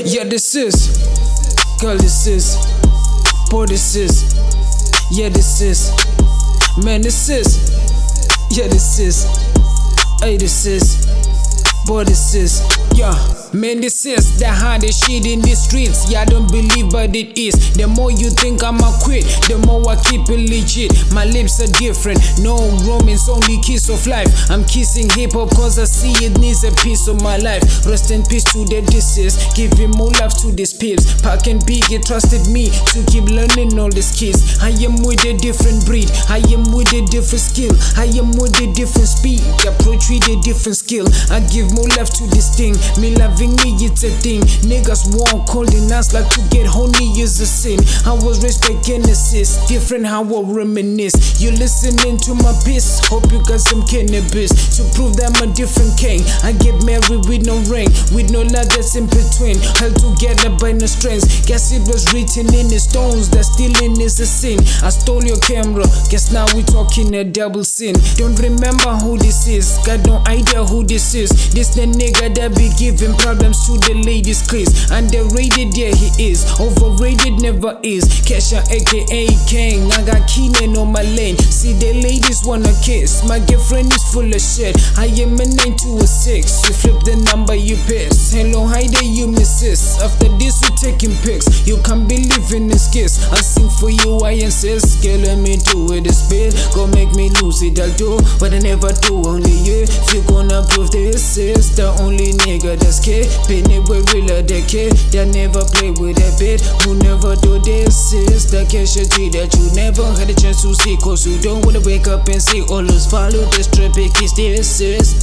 Yeah, this is, girl, this is, boy, this is, yeah, this is, man, this is, yeah, this is, hey, this is, boy, this is, yeah. Man, this is the hardest shit in the streets. Yeah, I don't believe, but it is. The more you think I'ma quit, the more I keep it legit. My lips are different, no romance, only kiss of life. I'm kissing hip hop cause I see it needs a piece of my life. Rest in peace to the disses, giving more love to these pips. Pac and Biggie trusted me to keep learning all these skills. I am with a different breed, I am with a different skill, I am with a different speed, approach with a different skill. I give more love to this thing, me loving me, it's a thing. Niggas want calling us like to get honey is a sin. I was raised by Genesis, different how I reminisce. You listening to my piss, hope you got some cannabis to prove that I'm a different king. I get married with no ring, with no love that's in between. Held together by no strings, guess it was written in the stones that stealing is a sin. I stole your camera, guess now we talking a double sin. Don't remember who this is, got no idea who this is. This the nigga that be giving problems to the ladies, please. Underrated, yeah he is. Overrated, never is. Kesha aka King, I got Keenan on my lane. See the ladies wanna kiss, my girlfriend is full of shit. I am a 9 to a 6, you flip the number, you piss. Hello, hi there, you misses. After this we taking pics, you can't believe in this kiss. I sing for you, I insist. Girl, let me do it, this bit. Go make me lose it, I'll do what I never do, only you. If you gonna prove this is the only nigga that's kid. Been it with realer the kid that never play with a bit. Who never do this is the Kesha G that you never had a chance to see. Cause you don't wanna wake up and see all those follow this trip. This is,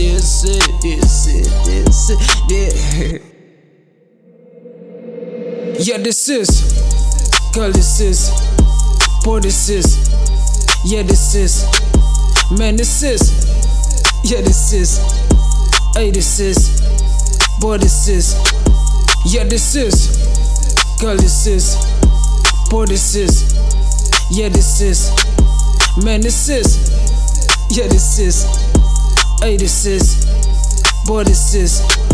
yeah. Yeah, this is, girl, this is, boy, this is, yeah, this is, man, this is, yeah, this is, hey, this is, boy, this is, yeah, this is, girl, this is, boy, this is, yeah, this is, man, this is, yeah, this is, hey, this is, boy, this is.